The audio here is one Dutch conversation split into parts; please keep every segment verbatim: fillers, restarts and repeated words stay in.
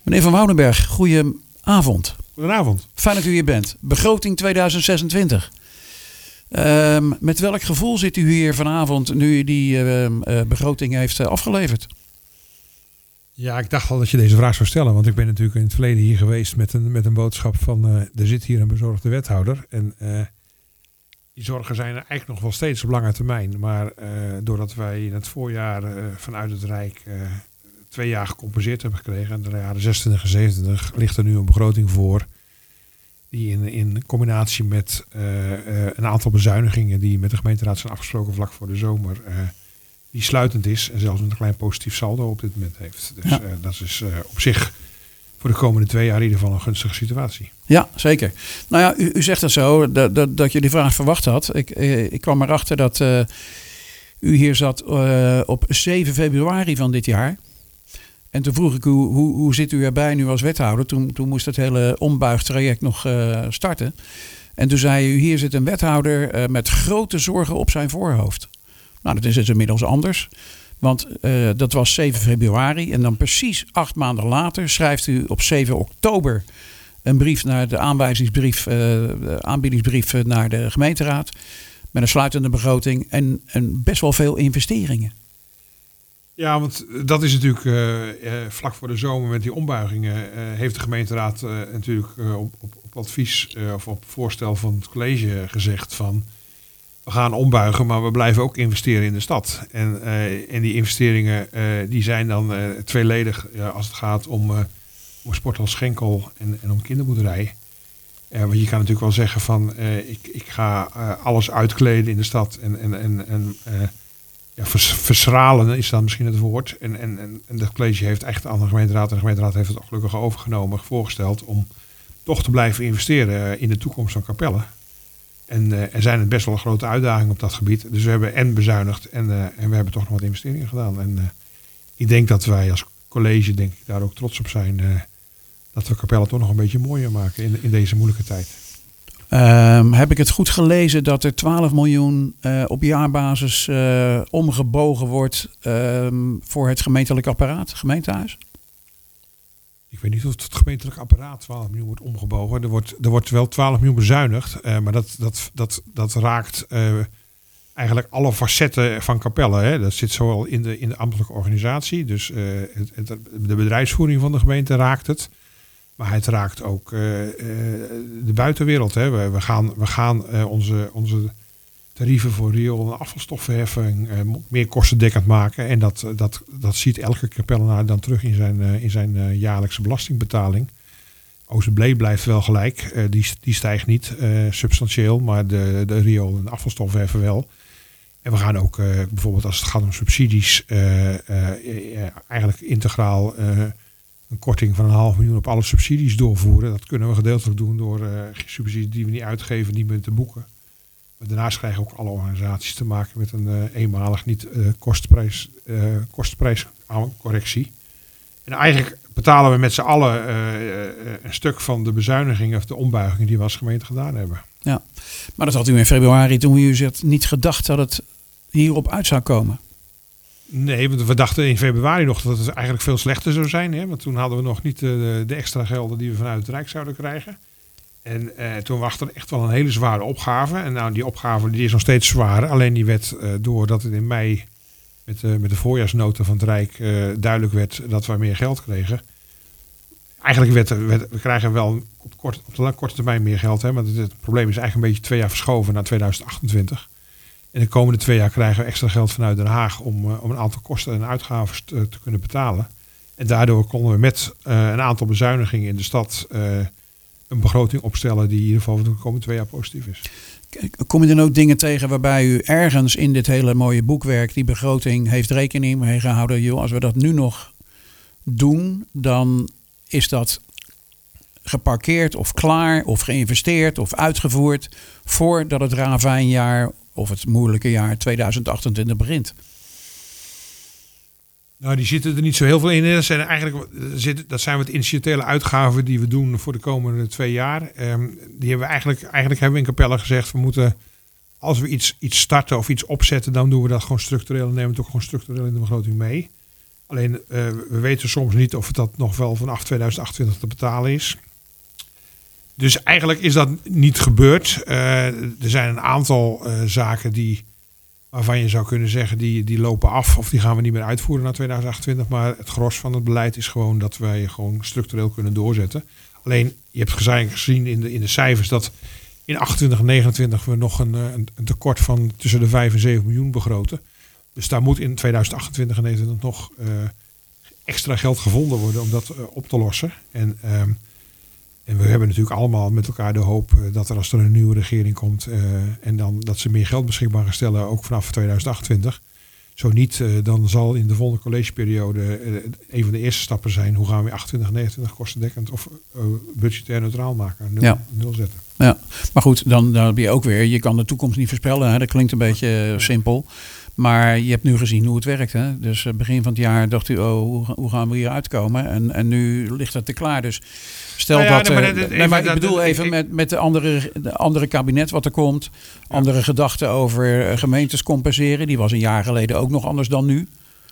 Meneer Van Woudenberg, goedenavond. Goedenavond. Fijn dat u hier bent. Begroting tweeduizend zesentwintig. Um, met welk gevoel zit u hier vanavond nu u die uh, uh, begroting heeft uh, afgeleverd? Ja, ik dacht al dat je deze vraag zou stellen. Want ik ben natuurlijk in het verleden hier geweest met een, met een boodschap van... Uh, er zit hier een bezorgde wethouder. En uh, die zorgen zijn er eigenlijk nog wel steeds op lange termijn. Maar uh, doordat wij in het voorjaar uh, vanuit het Rijk uh, twee jaar gecompenseerd hebben gekregen... en de jaren zesentwintig en zevenentwintig ligt er nu een begroting voor... die in, in combinatie met uh, uh, een aantal bezuinigingen... die met de gemeenteraad zijn afgesproken vlak voor de zomer... Uh, die sluitend is en zelfs een klein positief saldo op dit moment heeft. Dus ja. uh, dat is uh, op zich voor de komende twee jaar in ieder geval een gunstige situatie. Ja, zeker. Nou ja, u, u zegt het zo, dat, dat, dat je die vraag verwacht had. Ik, uh, ik kwam erachter dat uh, u hier zat uh, op zeven februari van dit jaar... En toen vroeg ik u, hoe, hoe zit u erbij nu als wethouder? Toen, toen moest het hele ombuigtraject nog uh, starten. En toen zei u, hier zit een wethouder uh, met grote zorgen op zijn voorhoofd. Nou, dat is dus inmiddels anders. Want uh, dat was zeven februari. En dan precies acht maanden later schrijft u op zeven oktober... een brief naar de aanwijzingsbrief, uh, de aanbiedingsbrief naar de gemeenteraad. Met een sluitende begroting en, en best wel veel investeringen. Ja, want dat is natuurlijk uh, uh, vlak voor de zomer met die ombuigingen... Uh, heeft de gemeenteraad uh, natuurlijk uh, op, op, op advies uh, of op voorstel van het college gezegd van... we gaan ombuigen, maar we blijven ook investeren in de stad. En, uh, en die investeringen uh, die zijn dan uh, tweeledig uh, als het gaat om, uh, om sporthal Schenkel en, en om kinderboerderij. Uh, want je kan natuurlijk wel zeggen van uh, ik, ik ga uh, alles uitkleden in de stad en... en, en, en uh, Ja, vers, verschralen is dan misschien het woord. En, en, en, en het college heeft echt aan de gemeenteraad... en de gemeenteraad heeft het gelukkig overgenomen... voorgesteld om toch te blijven investeren in de toekomst van Capelle. En uh, er zijn best wel een grote uitdagingen op dat gebied. Dus we hebben en bezuinigd en, uh, en we hebben toch nog wat investeringen gedaan. En uh, ik denk dat wij als college denk ik, daar ook trots op zijn... Uh, dat we Capelle toch nog een beetje mooier maken in, in deze moeilijke tijd. Um, heb ik het goed gelezen dat er twaalf miljoen uh, op jaarbasis uh, omgebogen wordt um, voor het gemeentelijk apparaat, gemeentehuis? Ik weet niet of het gemeentelijk apparaat twaalf miljoen wordt omgebogen. Er wordt, er wordt wel twaalf miljoen bezuinigd, uh, maar dat, dat, dat, dat raakt uh, eigenlijk alle facetten van Capelle. Hè. Dat zit zowel in de, in de ambtelijke organisatie, dus uh, het, het, de bedrijfsvoering van de gemeente raakt het. Maar het raakt ook uh, uh, de buitenwereld. Hè. We, we gaan, we gaan uh, onze, onze tarieven voor riool- en afvalstoffenheffing uh, meer kostendekkend maken. En dat, dat, dat ziet elke kapellenaar dan terug in zijn, uh, in zijn uh, jaarlijkse belastingbetaling. O Z B blijft wel gelijk. Uh, die, die stijgt niet uh, substantieel, maar de, de riool- en afvalstoffenheffing wel. En we gaan ook uh, bijvoorbeeld als het gaat om subsidies uh, uh, uh, eigenlijk integraal... Uh, een korting van een half miljoen op alle subsidies doorvoeren. Dat kunnen we gedeeltelijk doen door uh, subsidies die we niet uitgeven, niet meer te boeken. Maar daarnaast krijgen ook alle organisaties te maken met een uh, eenmalig niet uh, kostprijs, uh, kostprijscorrectie. En eigenlijk betalen we met z'n allen uh, uh, een stuk van de bezuinigingen of de ombuigingen die we als gemeente gedaan hebben. Ja, maar dat had u in februari toen u zegt niet gedacht dat het hierop uit zou komen. Nee, want we dachten in februari nog dat het eigenlijk veel slechter zou zijn. Hè? Want toen hadden we nog niet de, de extra gelden die we vanuit het Rijk zouden krijgen. En uh, toen was er echt wel een hele zware opgave. En nou, die opgave die is nog steeds zwaar. Alleen die werd, uh, doordat het in mei met, uh, met de voorjaarsnota van het Rijk uh, duidelijk werd dat we meer geld kregen. Eigenlijk werd, werd we krijgen wel op, kort, op de korte termijn meer geld. Hè? Maar het, het probleem is eigenlijk een beetje twee jaar verschoven naar tweeduizend achtentwintig. En de komende twee jaar krijgen we extra geld vanuit Den Haag om, uh, om een aantal kosten en uitgaven te, te kunnen betalen. En daardoor konden we met uh, een aantal bezuinigingen in de stad uh, een begroting opstellen die in ieder geval voor de komende twee jaar positief is. Kom je dan ook dingen tegen waarbij u ergens in dit hele mooie boekwerk die begroting heeft rekening mee gehouden? Joh, als we dat nu nog doen, dan is dat geparkeerd of klaar of geïnvesteerd of uitgevoerd voordat het ravijnjaar of het moeilijke jaar tweeduizend achtentwintig begint. Nou, die zitten er niet zo heel veel in. Dat zijn eigenlijk dat zijn wat incidentele uitgaven die we doen voor de komende twee jaar. Um, die hebben we eigenlijk, eigenlijk hebben we in Capelle gezegd, we moeten, als we iets, iets starten of iets opzetten, dan doen we dat gewoon structureel en nemen we het ook gewoon structureel in de begroting mee. Alleen uh, we weten soms niet of het dat nog wel vanaf tweeduizend achtentwintig te betalen is. Dus eigenlijk is dat niet gebeurd. Uh, er zijn een aantal uh, zaken die, waarvan je zou kunnen zeggen, die, die lopen af of die gaan we niet meer uitvoeren na tweeduizend achtentwintig. Maar het gros van het beleid is gewoon dat wij gewoon structureel kunnen doorzetten. Alleen, je hebt gezien in de, in de cijfers dat in achtentwintig en negenentwintig we nog een, een, een tekort van tussen de vijf en zeven miljoen begroten. Dus daar moet in tweeduizend achtentwintig en negenentwintig nog uh, extra geld gevonden worden om dat uh, op te lossen. En, um, en we hebben natuurlijk allemaal met elkaar de hoop uh, dat er als er een nieuwe regering komt uh, en dan dat ze meer geld beschikbaar gaan stellen, ook vanaf tweeduizend achtentwintig. Zo niet, uh, dan zal in de volgende collegeperiode uh, een van de eerste stappen zijn, hoe gaan we achtentwintig en negenentwintig kostendekkend of uh, budgetair neutraal maken, nul, ja. nul zetten. Ja, maar goed, dan, dan heb je ook weer, je kan de toekomst niet voorspellen. Hè? Dat klinkt een beetje uh, simpel. Maar je hebt nu gezien hoe het werkt. Hè? Dus uh, begin van het jaar dacht u, oh, hoe, hoe gaan we hier uitkomen? En, en nu ligt het er klaar. Dus stel nou ja, dat... Nee, maar, uh, dat, nee, maar ik bedoel dat, even ik, met, met de andere, de andere kabinet wat er komt. Ja. Andere gedachten over uh, gemeentes compenseren. Die was een jaar geleden ook nog anders dan nu.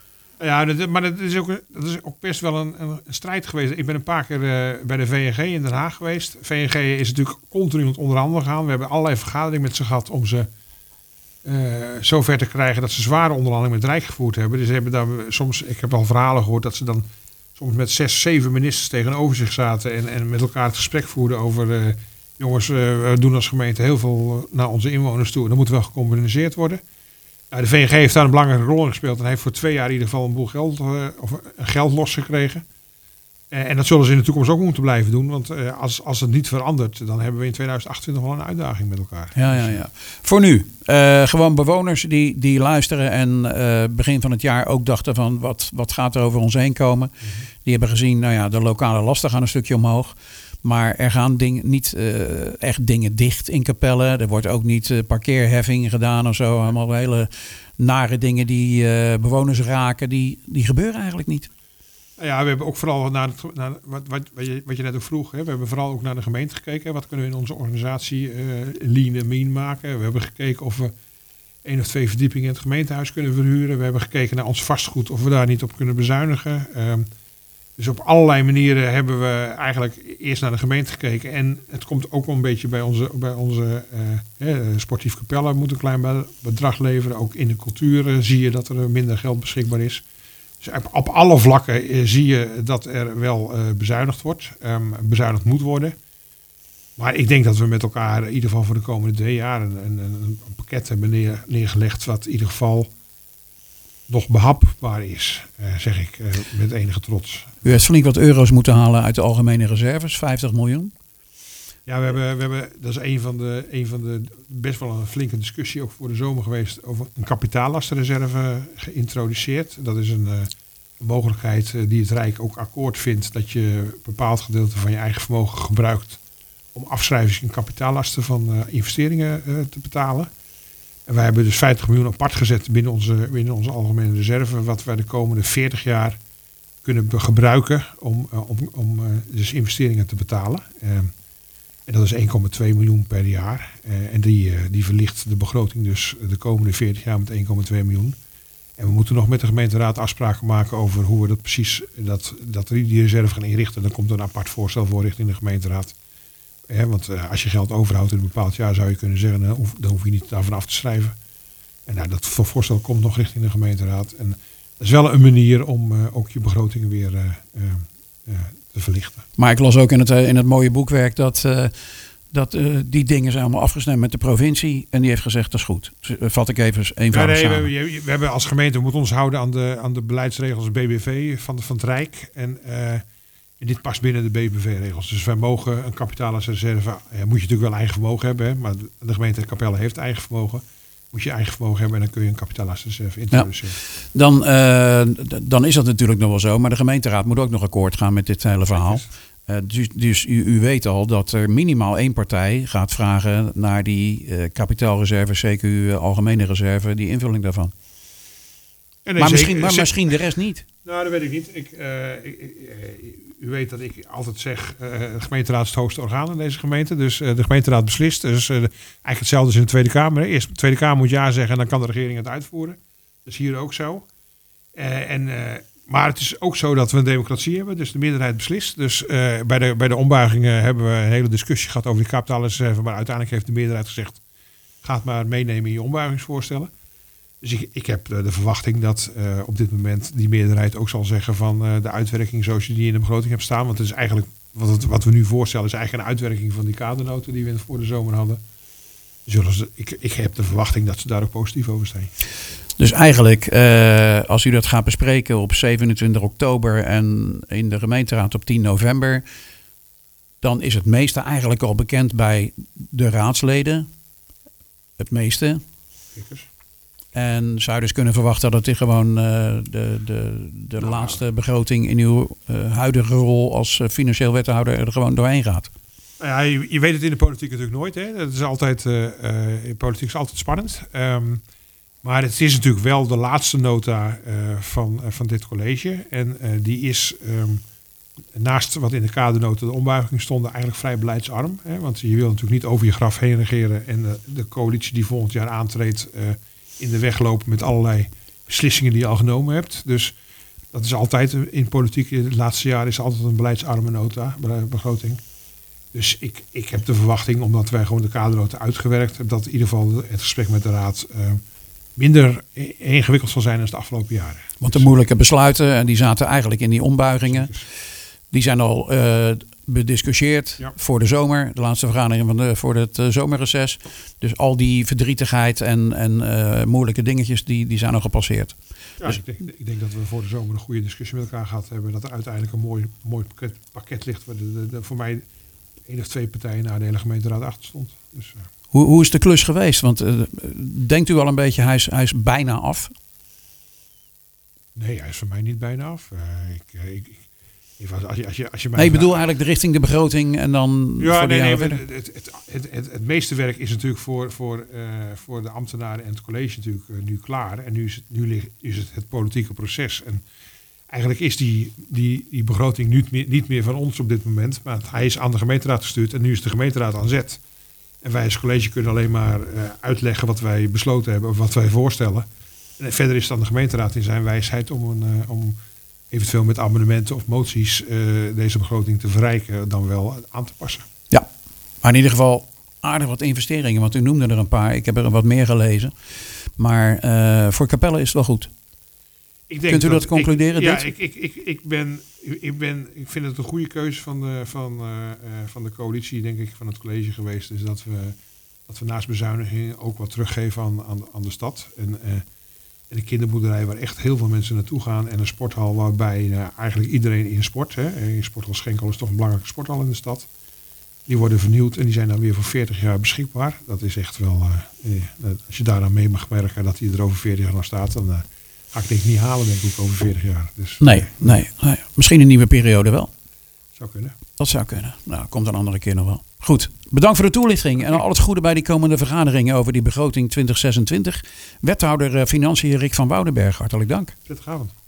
Ja, dat, maar dat is, ook, dat is ook best wel een, een strijd geweest. Ik ben een paar keer uh, bij de V N G in Den Haag geweest. V N G is natuurlijk continu aan het onderhandelen gaan. We hebben allerlei vergaderingen met ze gehad om ze uh, zover te krijgen dat ze zware onderhandelingen met het Rijk gevoerd hebben. Dus ze hebben daar soms, ik heb al verhalen gehoord dat ze dan soms met zes, zeven ministers tegenover zich zaten en, en met elkaar het gesprek voerden over uh, jongens, uh, we doen als gemeente heel veel naar onze inwoners toe. En dat moet wel gecompenseerd worden. De V N G heeft daar een belangrijke rol in gespeeld en heeft voor twee jaar in ieder geval een boel geld, uh, of geld losgekregen. Uh, en dat zullen ze in de toekomst ook moeten blijven doen, want uh, als, als het niet verandert, dan hebben we in tweeduizend achtentwintig wel een uitdaging met elkaar. Ja, ja, ja. Voor nu, uh, gewoon bewoners die, die luisteren en uh, begin van het jaar ook dachten van wat, wat gaat er over ons heen komen. Mm-hmm. Die hebben gezien, nou ja, de lokale lasten gaan een stukje omhoog. Maar er gaan ding, niet uh, echt dingen dicht in Capelle. Er wordt ook niet uh, parkeerheffing gedaan of zo. Allemaal hele nare dingen die uh, bewoners raken. Die, die gebeuren eigenlijk niet. Ja, we hebben ook vooral naar, het, naar wat, wat, wat, je, wat je net ook vroeg. Hè. We hebben vooral ook naar de gemeente gekeken. Wat kunnen we in onze organisatie uh, lean en mean maken. We hebben gekeken of we één of twee verdiepingen in het gemeentehuis kunnen verhuren. We hebben gekeken naar ons vastgoed. Of we daar niet op kunnen bezuinigen. Um, Dus op allerlei manieren hebben we eigenlijk eerst naar de gemeente gekeken. En het komt ook wel een beetje bij onze, bij onze uh, eh, sportief Capelle moet een klein bedrag leveren. Ook in de cultuur uh, zie je dat er minder geld beschikbaar is. Dus op, op alle vlakken uh, zie je dat er wel uh, bezuinigd wordt. Um, bezuinigd moet worden. Maar ik denk dat we met elkaar in ieder geval voor de komende twee jaar een, een, een pakket hebben neer, neergelegd. Wat in ieder geval nog behapbaar is, uh, zeg ik uh, met enige trots. U heeft flink wat euro's moeten halen uit de algemene reserves, vijftig miljoen. Ja, we hebben, we hebben dat is een van, de, een van de best wel een flinke discussie ook voor de zomer geweest over een kapitaallastenreserve geïntroduceerd. Dat is een, uh, een mogelijkheid uh, die het Rijk ook akkoord vindt, dat je een bepaald gedeelte van je eigen vermogen gebruikt om afschrijvings- en kapitaallasten van uh, investeringen uh, te betalen. En wij hebben dus vijftig miljoen apart gezet binnen onze, binnen onze algemene reserve, wat wij de komende veertig jaar kunnen gebruiken om, uh, om, om uh, dus investeringen te betalen. Uh, en dat is één komma twee miljoen per jaar. Uh, en die, uh, die verlicht de begroting dus de komende veertig jaar met één komma twee miljoen. En we moeten nog met de gemeenteraad afspraken maken over hoe we dat precies, dat, dat die reserve gaan inrichten. Dan komt er een apart voorstel voor richting de gemeenteraad. He, want uh, als je geld overhoudt in een bepaald jaar zou je kunnen zeggen, dan hoef, dan hoef je niet daarvan af te schrijven. En nou, dat voorstel komt nog richting de gemeenteraad. En dat is wel een manier om uh, ook je begrotingen weer uh, uh, uh, te verlichten. Maar ik las ook in het, uh, in het mooie boekwerk dat, uh, dat uh, die dingen zijn allemaal afgestemd met de provincie. En die heeft gezegd, dat is goed. Dus, uh, vat ik even eenvoudig ja, nee, samen. We, we hebben als gemeente, we moeten ons houden aan de, aan de beleidsregels B B V van, van het Rijk. En uh, En dit past binnen de B B V-regels. Dus wij mogen een kapitaalreserve, ja, moet je natuurlijk wel eigen vermogen hebben. Hè, maar de gemeente Capelle heeft eigen vermogen. Moet je eigen vermogen hebben en dan kun je een kapitaalreserve introduceren. Ja. Dan, uh, d- dan is dat natuurlijk nog wel zo. Maar de gemeenteraad moet ook nog akkoord gaan met dit hele verhaal. Uh, dus dus u, u weet al dat er minimaal één partij gaat vragen naar die uh, kapitaalreserve, C Q U uh, algemene reserve, die invulling daarvan. En maar, misschien, maar misschien de rest niet. Nou, dat weet ik niet. Ik, uh, ik, ik, u weet dat ik altijd zeg, uh, de gemeenteraad is het hoogste orgaan in deze gemeente. Dus uh, de gemeenteraad beslist. Dus uh, eigenlijk hetzelfde als in de Tweede Kamer. Eerst de Tweede Kamer moet ja zeggen en dan kan de regering het uitvoeren. Dat is hier ook zo. Uh, en uh, maar het is ook zo dat we een democratie hebben. Dus de meerderheid beslist. Dus uh, bij, de, bij de ombuigingen hebben we een hele discussie gehad over die kapitaalreserve. Maar uiteindelijk heeft de meerderheid gezegd, ga het maar meenemen in je ombuigingsvoorstellen. Dus ik, ik heb de, de verwachting dat uh, op dit moment die meerderheid ook zal zeggen van uh, de uitwerking zoals je die in de begroting hebt staan. Want het is eigenlijk, wat, het, wat we nu voorstellen is eigenlijk een uitwerking van die kadernoten die we voor de zomer hadden. Zullen ze, ik, ik heb de verwachting dat ze daar ook positief over zijn. Dus eigenlijk, uh, als u dat gaat bespreken op zevenentwintig oktober en in de gemeenteraad op tien november, dan is het meeste eigenlijk al bekend bij de raadsleden. Het meeste. Kikkers. En zou je dus kunnen verwachten dat dit gewoon uh, de, de, de nou, laatste begroting in uw uh, huidige rol als uh, financieel wethouder er gewoon doorheen gaat? Ja, je, je weet het in de politiek natuurlijk nooit. Hè. Dat is altijd, uh, uh, in politiek is altijd spannend. Um, maar het is natuurlijk wel de laatste nota uh, van, uh, van dit college. En uh, die is, um, naast wat in de kadernota de ombuiging stonden, eigenlijk vrij beleidsarm. Hè. Want je wil natuurlijk niet over je graf heen regeren. En uh, de coalitie die volgend jaar aantreedt uh, in de weg lopen met allerlei beslissingen die je al genomen hebt. Dus dat is altijd in politiek, in het laatste jaar is altijd een beleidsarme nota, begroting. Dus ik, ik heb de verwachting, omdat wij gewoon de kadernota uitgewerkt hebben, dat in ieder geval het gesprek met de raad uh, minder ingewikkeld zal zijn dan de afgelopen jaren. Want de moeilijke besluiten, en die zaten eigenlijk in die ombuigingen, die zijn al uh, bediscussieerd ja. voor de zomer, de laatste vergadering van de, voor het uh, zomerreces. Dus al die verdrietigheid en, en uh, moeilijke dingetjes, die, die zijn al gepasseerd. Ja, dus, ik, denk, ik denk dat we voor de zomer een goede discussie met elkaar gehad hebben. Dat er uiteindelijk een mooi, mooi pakket, pakket ligt waar de, de, de, voor mij één of twee partijen naar de hele gemeenteraad achter stond. Dus, uh. hoe, hoe is de klus geweest? Want uh, denkt u al een beetje, hij is, hij is bijna af? Nee, hij is voor mij niet bijna af. Uh, ik, ik, ik, als je, als je, als je mij nee, ik bedoel eigenlijk de richting de begroting en dan ja, voor de nee, jaren nee, het, het, het, het, het, het meeste werk is natuurlijk voor, voor, uh, voor de ambtenaren en het college natuurlijk uh, nu klaar. En nu is het, nu ligt, is het, het politieke proces. En eigenlijk is die, die, die begroting niet meer, niet meer van ons op dit moment. Maar hij is aan de gemeenteraad gestuurd en nu is de gemeenteraad aan zet. En wij als college kunnen alleen maar uh, uitleggen wat wij besloten hebben of wat wij voorstellen. En verder is het aan de gemeenteraad in zijn wijsheid om, een, uh, om eventueel met amendementen of moties uh, deze begroting te verrijken dan wel aan te passen. Ja, maar in ieder geval aardig wat investeringen. Want u noemde er een paar. Ik heb er wat meer gelezen. Maar uh, voor Capelle is het wel goed. Ik denk Kunt u dat, dat concluderen? Ik, ja, dit? ik, ik, ik, ik, ben, ik, ben, ik vind het een goede keuze van de, van, uh, van de coalitie, denk ik, van het college geweest. Dus dat we, dat we naast bezuinigingen ook wat teruggeven aan, aan, aan de stad. En, uh, en een kinderboerderij waar echt heel veel mensen naartoe gaan. En een sporthal waarbij uh, eigenlijk iedereen in sport. Hè. In sporthal Schenkel is toch een belangrijke sporthal in de stad. Die worden vernieuwd en die zijn dan weer voor veertig jaar beschikbaar. Dat is echt wel, uh, uh, als je daar dan mee mag werken dat die er over veertig jaar nog staat, dan uh, ga ik denk ik niet halen, denk ik, over veertig jaar. Dus, nee, nee, nee, misschien een nieuwe periode wel. Zou kunnen. Dat zou kunnen. Nou, komt een andere keer nog wel. Goed, bedankt voor de toelichting en al het goede bij die komende vergaderingen over die begroting twintig zesentwintig. Wethouder uh, Financiën Rick van Woudenberg, hartelijk dank. Prettige avond.